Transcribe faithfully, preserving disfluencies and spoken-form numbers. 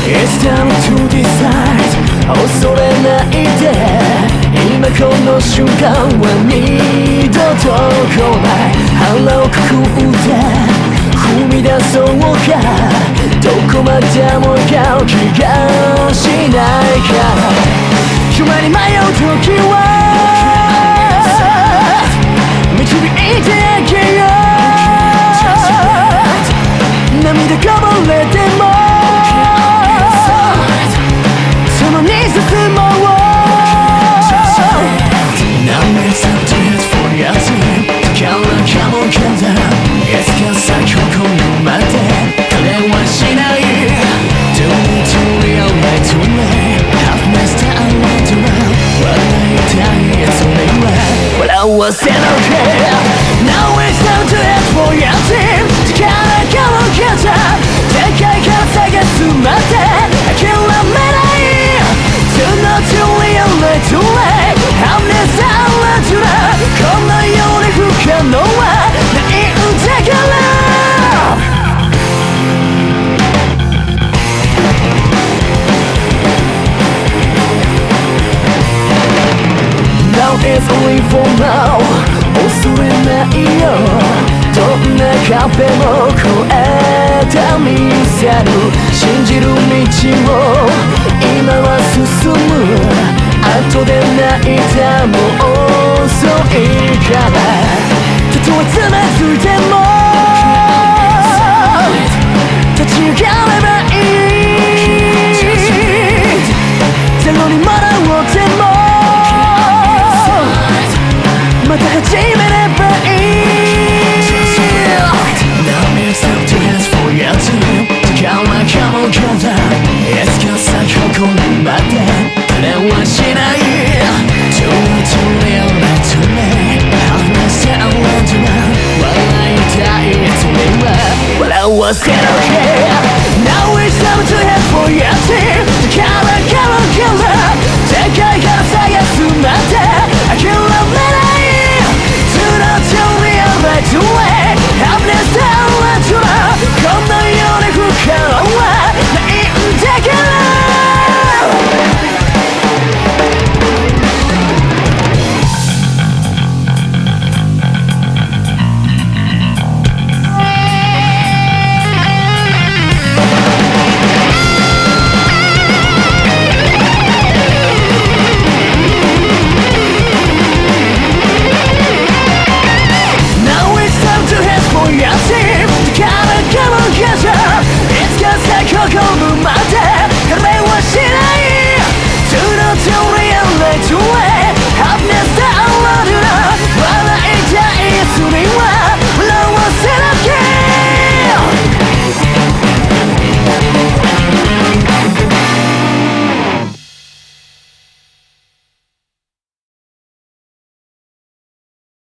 It's time to decide 恐れないで今この瞬間は二度と来ない腹をくくって踏み出そうかどこまでも行く気がしないから夢に迷う時は導いてあげよう涙こぼれても共に進もうNow it's time to hit for your team 宝かもかだいつか咲くこのまで彼はしない Don't need to realize too late Happiness that I want to run 笑いたいそれは笑わせなきゃ Now it's time to hit for your team 宝かもかだでかいから探すまで諦めない Do not to realize too late Happiness that I want to run このように不可能はないんだから Now it's only for now 恐れないよどんな壁も越えてみせる信じる道を今は進む後で泣いたも遅いからたとえつまずいても立ち上がればいいゼロに戻ってもまた始めればいい Now it's time to dance for your team 宝かもかだいつか咲くこのまで彼はしない Do not to realize too late Happiness that I want to know 笑いたいそれは笑わせなきゃ